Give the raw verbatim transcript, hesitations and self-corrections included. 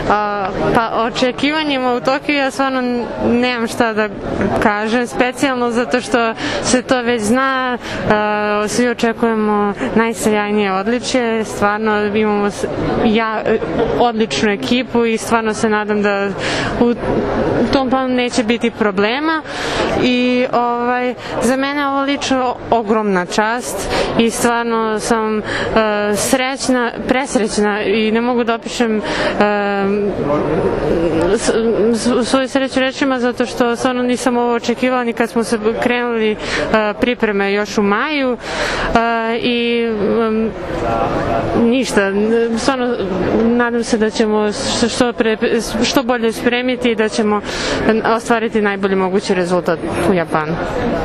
A, pa očekivanjima u Tokiju ja stvarno nemam šta da kažem specijalno zato što se to već zna, a, svi očekujemo najsjajnije odličje, stvarno imamo ja, odličnu ekipu i stvarno se nadam da u tom planu neće biti problema i ovaj, za mene je ovo lično ogromna čast i stvarno sam uh, srećna, presrećna i ne mogu da opišem uh, svoju sreću rečima zato što stvarno nisam ovo očekivala ni kad smo se krenuli uh, pripreme još u maju uh, i um, ništa, stvarno nadam se da ćemo što, pre, što bolje spremiti i da ćemo ostvariti najbolji mogući rezultat u Japanu.